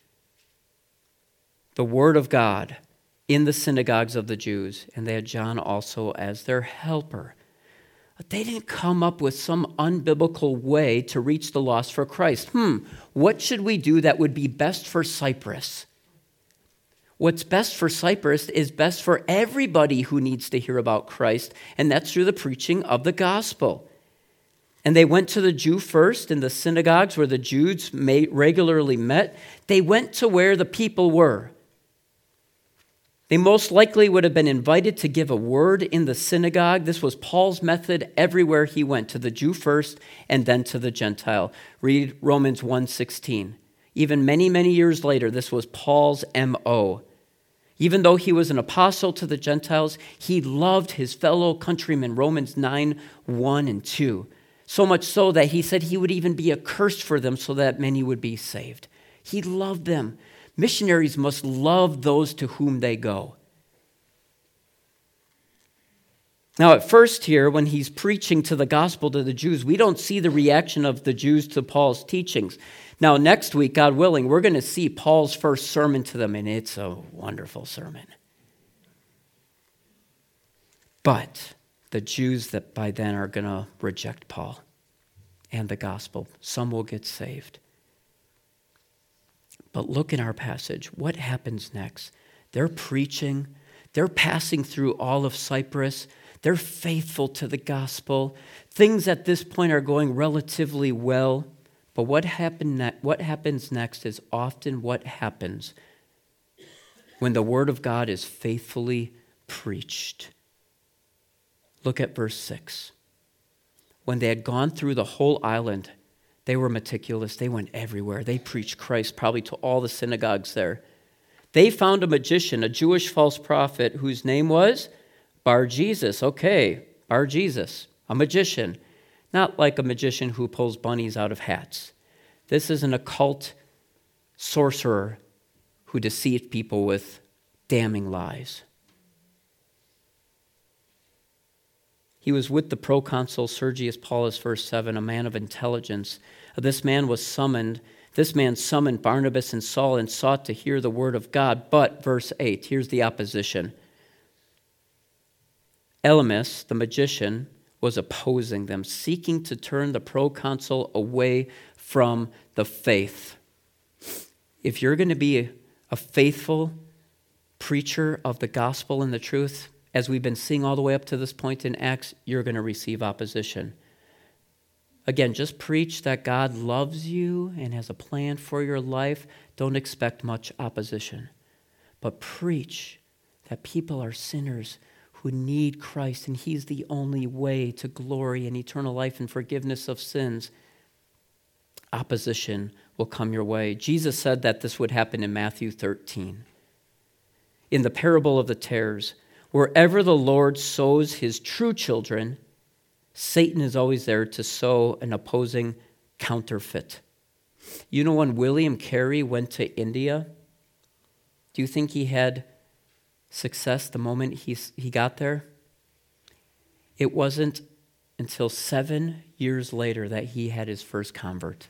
the word of God in the synagogues of the Jews, and they had John also as their helper. But they didn't come up with some unbiblical way to reach the lost for Christ. Hmm, what should we do that would be best for Cyprus? What's best for Cyprus is best for everybody who needs to hear about Christ, and that's through the preaching of the gospel. And they went to the Jew first in the synagogues where the Jews regularly met. They went to where the people were. They most likely would have been invited to give a word in the synagogue. This was Paul's method everywhere he went, to the Jew first and then to the Gentile. Read Romans one sixteen. Even many, many years later, this was Paul's M O. Even though he was an apostle to the Gentiles, he loved his fellow countrymen, Romans nine, one and two. So much so that he said he would even be accursed for them so that many would be saved. He loved them. Missionaries must love those to whom they go. Now, at first here, when he's preaching to the gospel to the Jews, we don't see the reaction of the Jews to Paul's teachings. Now, next week, God willing, we're going to see Paul's first sermon to them, and it's a wonderful sermon. But the Jews that by then are going to reject Paul and the gospel, some will get saved. But look in our passage. What happens next? They're preaching. They're passing through all of Cyprus. They're faithful to the gospel. Things at this point are going relatively well. But what happened ne- what happens next is often what happens when the word of God is faithfully preached. Look at verse six. When they had gone through the whole island, they were meticulous. They went everywhere. They preached Christ probably to all the synagogues there. They found a magician, a Jewish false prophet, whose name was Bar-Jesus. Okay, Bar-Jesus, a magician. Not like a magician who pulls bunnies out of hats. This is an occult sorcerer who deceived people with damning lies. He was with the proconsul Sergius Paulus, verse seven, a man of intelligence. This man was summoned. This man summoned Barnabas and Saul and sought to hear the word of God. But, verse eight, here's the opposition. Elymas, the magician, was opposing them, seeking to turn the proconsul away from the faith. If you're going to be a, a faithful preacher of the gospel and the truth, as we've been seeing all the way up to this point in Acts, you're going to receive opposition. Again, just preach that God loves you and has a plan for your life. Don't expect much opposition. But preach that people are sinners who need Christ, and he's the only way to glory and eternal life and forgiveness of sins. Opposition will come your way. Jesus said that this would happen in Matthew thirteen. In the parable of the tares, wherever the Lord sows his true children, Satan is always there to sow an opposing counterfeit. You know, when William Carey went to India, do you think he had success the moment he, he got there? It wasn't until seven years later that he had his first convert.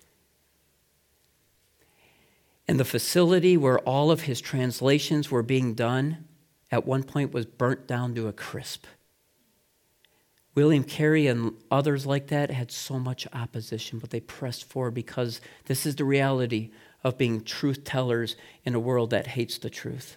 And the facility where all of his translations were being done at one point was burnt down to a crisp. William Carey and others like that had so much opposition, but they pressed forward because this is the reality of being truth tellers in a world that hates the truth.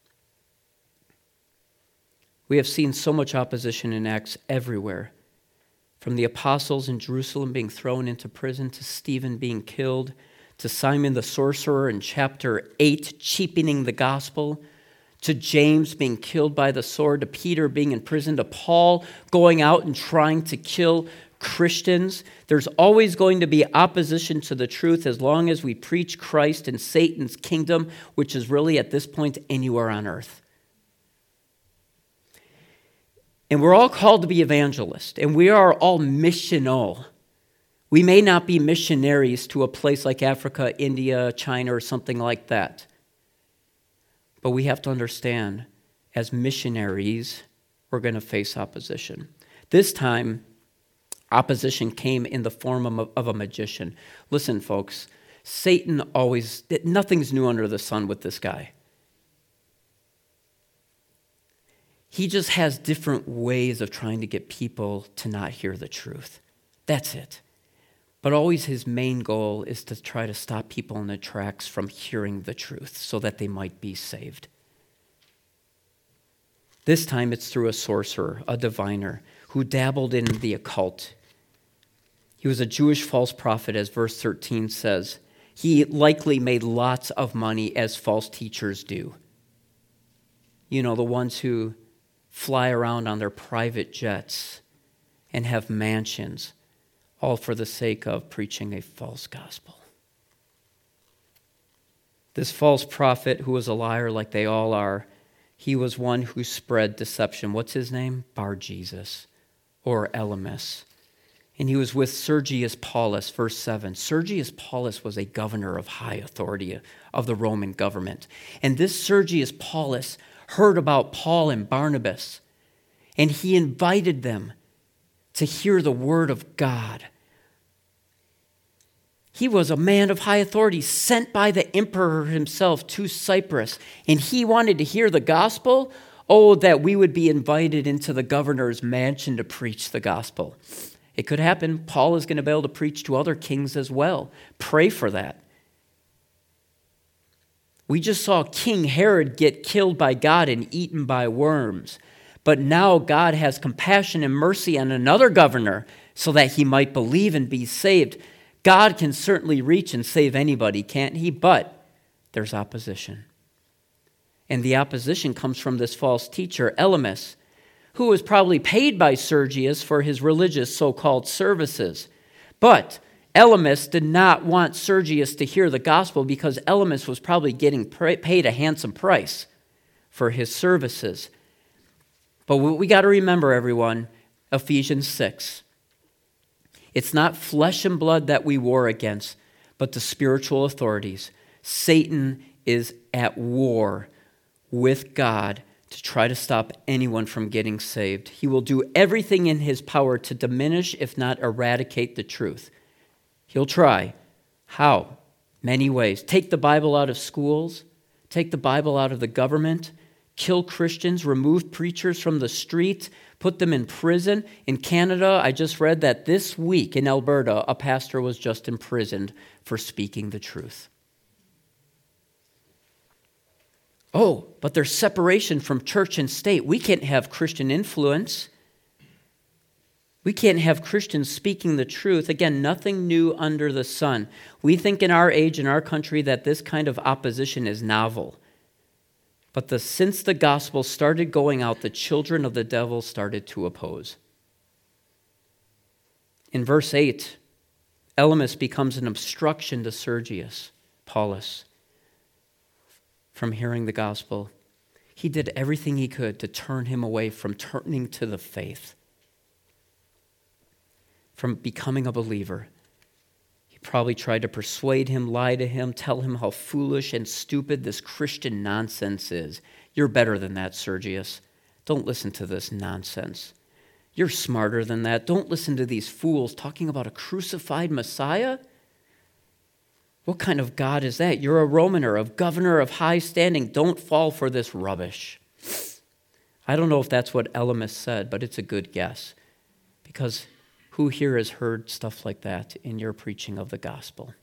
We have seen so much opposition in Acts everywhere, from the apostles in Jerusalem being thrown into prison to Stephen being killed, to Simon the sorcerer in chapter eight cheapening the gospel, to James being killed by the sword, to Peter being in prison, to Paul going out and trying to kill Christians. There's always going to be opposition to the truth as long as we preach Christ and Satan's kingdom, which is really at this point anywhere on earth. And we're all called to be evangelists, and we are all missional. We may not be missionaries to a place like Africa, India, China, or something like that. But we have to understand, as missionaries, we're going to face opposition. This time, opposition came in the form of a, of a magician. Listen, folks, Satan always, nothing's new under the sun with this guy. He just has different ways of trying to get people to not hear the truth. That's it. But always his main goal is to try to stop people in their tracks from hearing the truth so that they might be saved. This time it's through a sorcerer, a diviner, who dabbled in the occult. He was a Jewish false prophet, as verse thirteen says. He likely made lots of money, as false teachers do. You know, the ones who fly around on their private jets and have mansions, all for the sake of preaching a false gospel. This false prophet, who was a liar like they all are, he was one who spread deception. What's his name? Bar-Jesus, or Elymas. And he was with Sergius Paulus, verse seven. Sergius Paulus was a governor of high authority of the Roman government. And this Sergius Paulus heard about Paul and Barnabas, and he invited them to hear the word of God. He was a man of high authority, sent by the emperor himself to Cyprus, and he wanted to hear the gospel. Oh, that we would be invited into the governor's mansion to preach the gospel. It could happen. Paul is going to be able to preach to other kings as well. Pray for that. We just saw King Herod get killed by God and eaten by worms. But now God has compassion and mercy on another governor so that he might believe and be saved. God can certainly reach and save anybody, can't he? But there's opposition. And the opposition comes from this false teacher, Elymas, who was probably paid by Sergius for his religious so-called services. But Elymas did not want Sergius to hear the gospel because Elymas was probably getting paid a handsome price for his services. But what we got to remember, everyone, Ephesians six. It's not flesh and blood that we war against, but the spiritual authorities. Satan is at war with God to try to stop anyone from getting saved. He will do everything in his power to diminish, if not eradicate, the truth. He'll try. How? Many ways. Take the Bible out of schools. Take the Bible out of the government. Kill Christians. Remove preachers from the street. Put them in prison. In Canada, I just read that this week in Alberta, a pastor was just imprisoned for speaking the truth. Oh, but there's separation from church and state. We can't have Christian influence. We can't have Christians speaking the truth. Again, nothing new under the sun. We think in our age, in our country, that this kind of opposition is novel. But the, since the gospel started going out, the children of the devil started to oppose. In verse eight, Elymas becomes an obstruction to Sergius Paulus from hearing the gospel. He did everything he could to turn him away from turning to the faith, from becoming a believer. He probably tried to persuade him, lie to him, tell him how foolish and stupid this Christian nonsense is. You're better than that, Sergius. Don't listen to this nonsense. You're smarter than that. Don't listen to these fools talking about a crucified Messiah. What kind of God is that? You're a Roman or a governor of high standing. Don't fall for this rubbish. I don't know if that's what Elymas said, but it's a good guess. Because who here has heard stuff like that in your preaching of the gospel?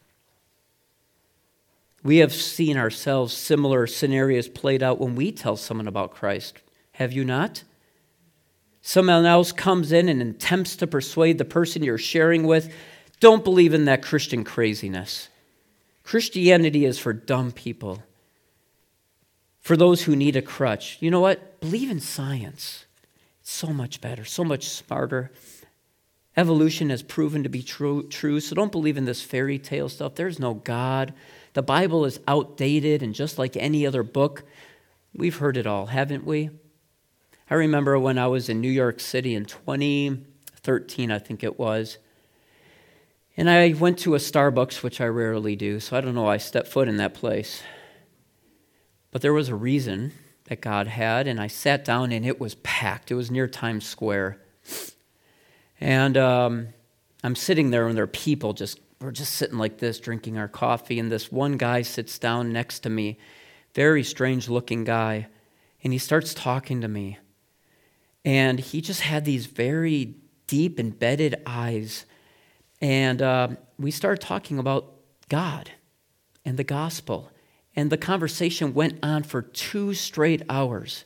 We have seen ourselves similar scenarios played out when we tell someone about Christ. Have you not? Someone else comes in and attempts to persuade the person you're sharing with, don't believe in that Christian craziness. Christianity is for dumb people, for those who need a crutch. You know what? Believe in science. It's so much better, so much smarter. Evolution has proven to be true, true, so don't believe in this fairy tale stuff. There's no God. The Bible is outdated, and just like any other book, we've heard it all, haven't we? I remember when I was in New York City in twenty thirteen, I think it was, and I went to a Starbucks, which I rarely do, so I don't know why I stepped foot in that place. But there was a reason that God had, and I sat down, and it was packed. It was near Times Square. And um, I'm sitting there, and there are people just, we're just sitting like this, drinking our coffee, and this one guy sits down next to me, very strange-looking guy, and he starts talking to me. And he just had these very deep, embedded eyes. And uh, we started talking about God and the gospel. And the conversation went on for two straight hours.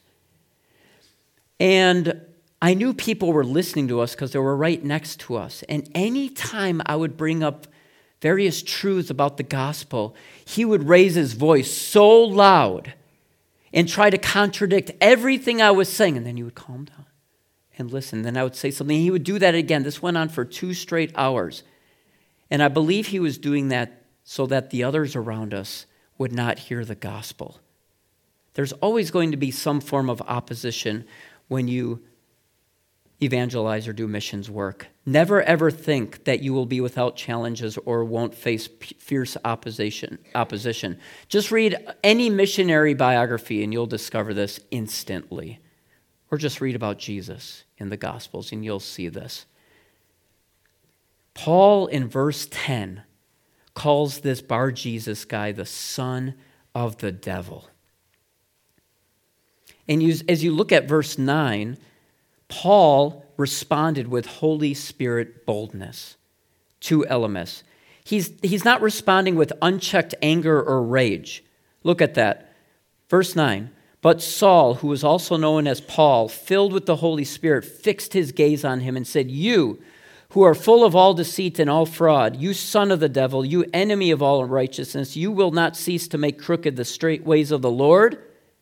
And I knew people were listening to us because they were right next to us. And any time I would bring up various truths about the gospel, he would raise his voice so loud and try to contradict everything I was saying. And then he would calm down and listen. Then I would say something. He would do that again. This went on for two straight hours. And I believe he was doing that so that the others around us would not hear the gospel. There's always going to be some form of opposition when you evangelize or do missions work. Never ever think that you will be without challenges or won't face fierce opposition. Opposition. Just read any missionary biography and you'll discover this instantly. Or just read about Jesus in the Gospels and you'll see this. Paul in verse ten calls this Bar-Jesus guy the son of the devil. And you, as you look at verse nine, Paul responded with Holy Spirit boldness to Elymas. He's, he's not responding with unchecked anger or rage. Look at that. Verse nine, but Saul, who was also known as Paul, filled with the Holy Spirit, fixed his gaze on him and said, "You who are full of all deceit and all fraud, you son of the devil, you enemy of all righteousness, you will not cease to make crooked the straight ways of the Lord."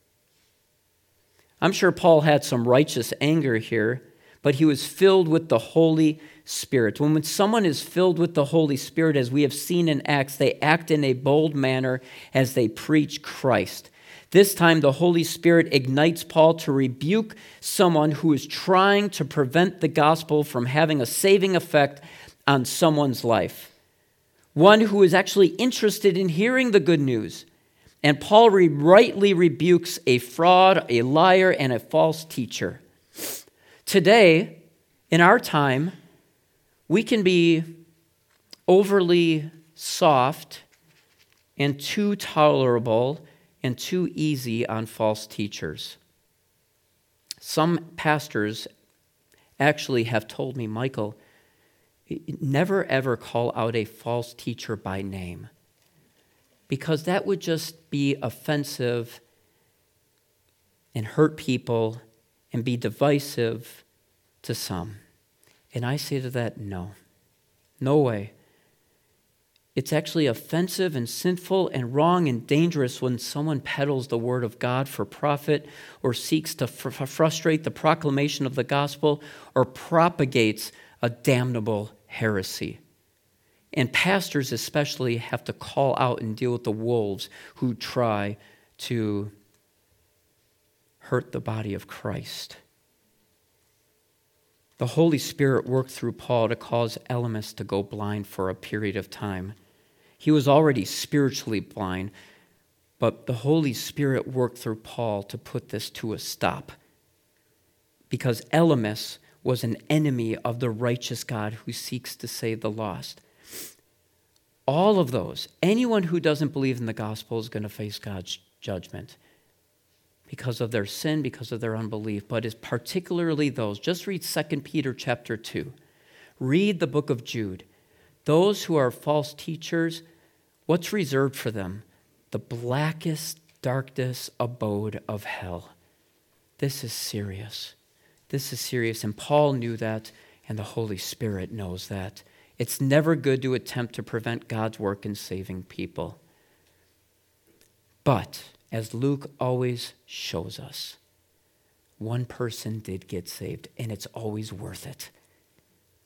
I'm sure Paul had some righteous anger here, but he was filled with the Holy Spirit. When, when someone is filled with the Holy Spirit, as we have seen in Acts, they act in a bold manner as they preach Christ. This time, the Holy Spirit ignites Paul to rebuke someone who is trying to prevent the gospel from having a saving effect on someone's life. One who is actually interested in hearing the good news. And Paul re- rightly rebukes a fraud, a liar, and a false teacher. Today, in our time, we can be overly soft and too tolerable and too easy on false teachers. Some pastors actually have told me, "Michael, never ever call out a false teacher by name, because that would just be offensive and hurt people and be divisive to some." And I say to that, no, no way. It's actually offensive and sinful and wrong and dangerous when someone peddles the word of God for profit or seeks to fr- frustrate the proclamation of the gospel or propagates a damnable heresy. And pastors especially have to call out and deal with the wolves who try to hurt the body of Christ. The Holy Spirit worked through Paul to cause Elymas to go blind for a period of time. He was already spiritually blind, but the Holy Spirit worked through Paul to put this to a stop, because Elymas was an enemy of the righteous God who seeks to save the lost. All of those, anyone who doesn't believe in the gospel is going to face God's judgment because of their sin, because of their unbelief, but it's particularly those. Just read Second Peter chapter two. Read the book of Jude. Those who are false teachers, what's reserved for them? The blackest, darkest abode of hell. This is serious. This is serious, and Paul knew that, and the Holy Spirit knows that. It's never good to attempt to prevent God's work in saving people. But, as Luke always shows us, one person did get saved, and it's always worth it.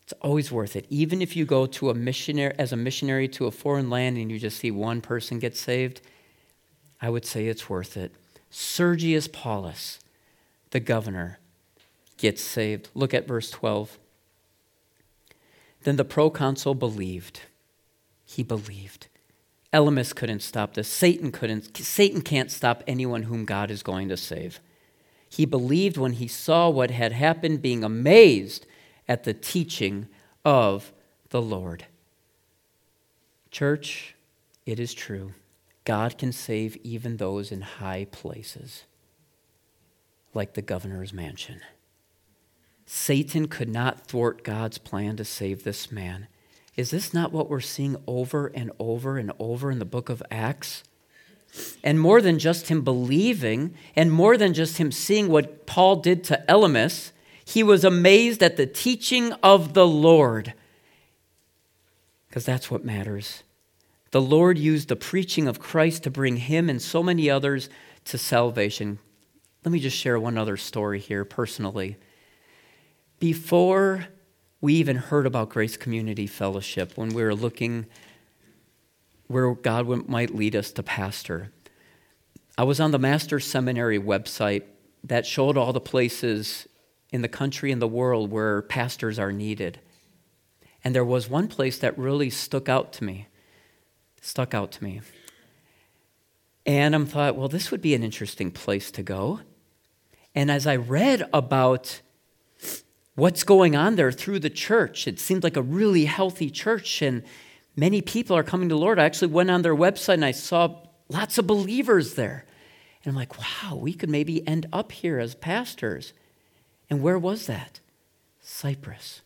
It's always worth it. Even if you go to a missionary as a missionary to a foreign land and you just see one person get saved, I would say it's worth it. Sergius Paulus, the governor, gets saved. Look at verse twelve. Then the proconsul believed. He believed. Elymas couldn't stop this. Satan couldn't. Satan can't stop anyone whom God is going to save. He believed when he saw what had happened, being amazed at the teaching of the Lord. Church, it is true. God can save even those in high places, like the governor's mansion. Satan could not thwart God's plan to save this man. Is this not what we're seeing over and over and over in the book of Acts? And more than just him believing, and more than just him seeing what Paul did to Elymas, he was amazed at the teaching of the Lord. Because that's what matters. The Lord used the preaching of Christ to bring him and so many others to salvation. Let me just share one other story here personally. Before we even heard about Grace Community Fellowship, when we were looking where God might lead us to pastor, I was on the Master's Seminary website that showed all the places in the country and the world where pastors are needed. And there was one place that really stuck out to me, stuck out to me. And I thought, well, this would be an interesting place to go. And as I read about what's going on there through the church, it seemed like a really healthy church, and many people are coming to the Lord. I actually went on their website and I saw lots of believers there. And I'm like, wow, we could maybe end up here as pastors. And where was that? Cyprus.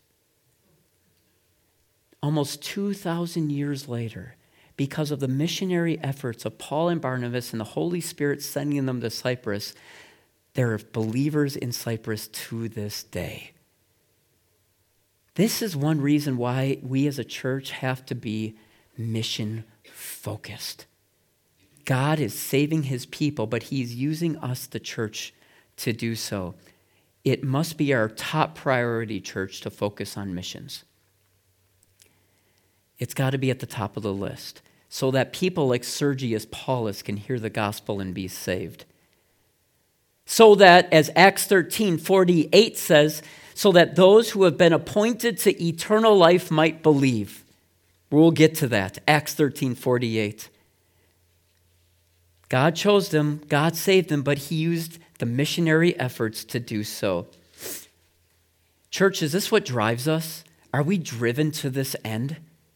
Almost two thousand years later, because of the missionary efforts of Paul and Barnabas and the Holy Spirit sending them to Cyprus, there are believers in Cyprus to this day. This is one reason why we as a church have to be mission focused. God is saving his people, but he's using us, the church, to do so. It must be our top priority, church, to focus on missions. It's got to be at the top of the list so that people like Sergius Paulus can hear the gospel and be saved. So that, as Acts thirteen forty-eight says, so that those who have been appointed to eternal life might believe. We'll get to that. Acts thirteen forty-eight. God chose them, God saved them, but he used the missionary efforts to do so. Church, is this what drives us? Are we driven to this end?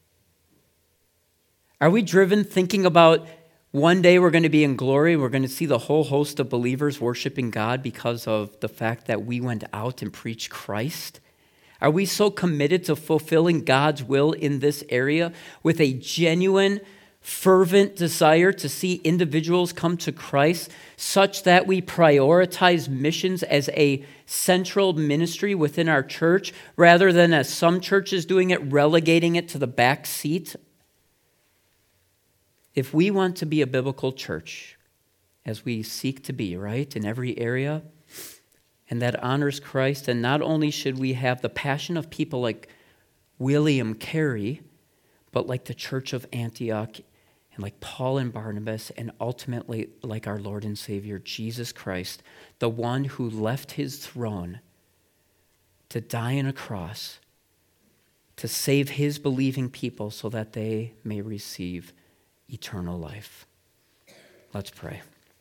Are we driven thinking about one day we're going to be in glory, we're going to see the whole host of believers worshiping God because of the fact that we went out and preached Christ? Are we so committed to fulfilling God's will in this area with a genuine, fervent desire to see individuals come to Christ such that we prioritize missions as a central ministry within our church rather than, as some churches doing it, relegating it to the back seat? If we want to be a biblical church, as we seek to be, right, in every area, and that honors Christ, and not only should we have the passion of people like William Carey, but like the church of Antioch, and like Paul and Barnabas, and ultimately like our Lord and Savior, Jesus Christ, the one who left his throne to die on a cross, to save his believing people so that they may receive eternal life. Let's pray.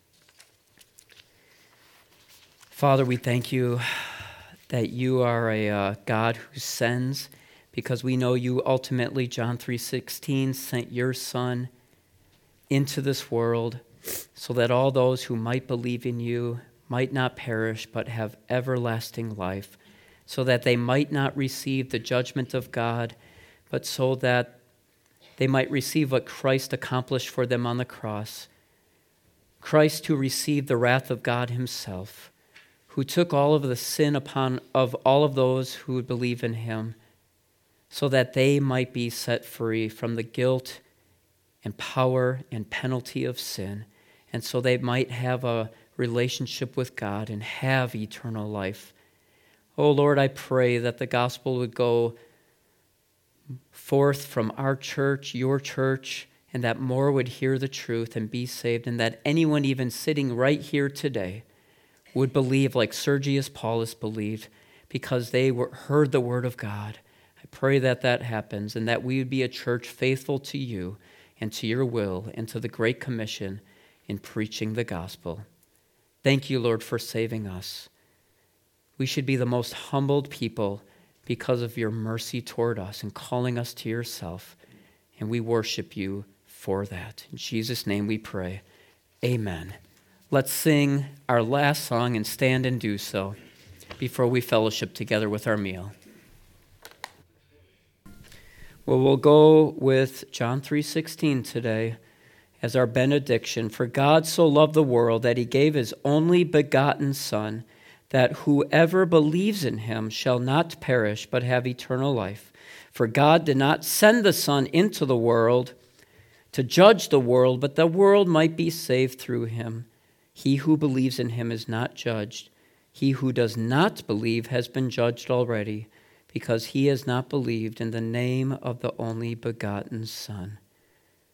Father, we thank you that you are a uh, God who sends, because we know you ultimately, John three sixteen, sent your Son into this world so that all those who might believe in you might not perish but have everlasting life, so that they might not receive the judgment of God, but so that they might receive what Christ accomplished for them on the cross. Christ, who received the wrath of God himself, who took all of the sin upon of all of those who would believe in him, so that they might be set free from the guilt and power and penalty of sin, and so they might have a relationship with God and have eternal life. Oh Lord, I pray that the gospel would go forth from our church, your church, and that more would hear the truth and be saved, and that anyone even sitting right here today would believe like Sergius Paulus believed because they were, heard the word of God. I pray that that happens and that we would be a church faithful to you and to your will and to the Great Commission in preaching the gospel. Thank you, Lord, for saving us. We should be the most humbled people because of your mercy toward us and calling us to yourself, and we worship you for that. In Jesus' name we pray. Amen. Let's sing our last song and stand and do so before we fellowship together with our meal. Well, we'll go with John three sixteen today as our benediction. For God so loved the world that he gave his only begotten Son, that whoever believes in him shall not perish but have eternal life. For God did not send the Son into the world to judge the world, but the world might be saved through him. He who believes in him is not judged. He who does not believe has been judged already, because he has not believed in the name of the only begotten Son.